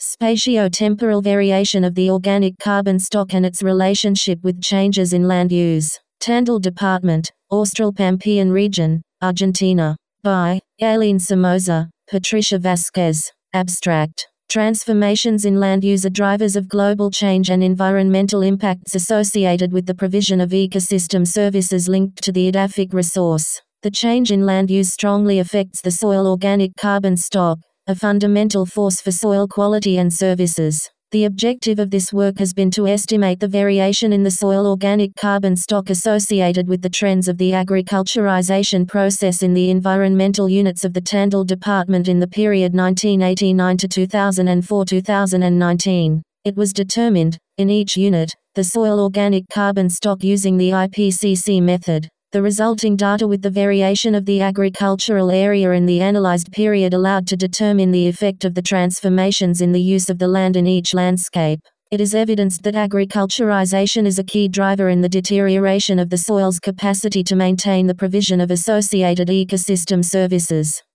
Spatio-temporal variation of the organic carbon stock and its relationship with changes in land use. Tandil Department, Austral-Pampean Region, Argentina. By Aileen Somoza, Patricia Vasquez. Abstract. Transformations in land use are drivers of global change and environmental impacts associated with the provision of ecosystem services linked to the edaphic resource. The change in land use strongly affects the soil organic carbon stock, a fundamental force for soil quality and services. The objective of this work has been to estimate the variation in the soil organic carbon stock associated with the trends of the agriculturization process in the environmental units of the Tandil Department in the period 1989 to 2004-2019. It was determined, in each unit, the soil organic carbon stock using the IPCC method. The resulting data with the variation of the agricultural area in the analyzed period allowed to determine the effect of the transformations in the use of the land in each landscape. It is evidenced that agriculturization is a key driver in the deterioration of the soil's capacity to maintain the provision of associated ecosystem services.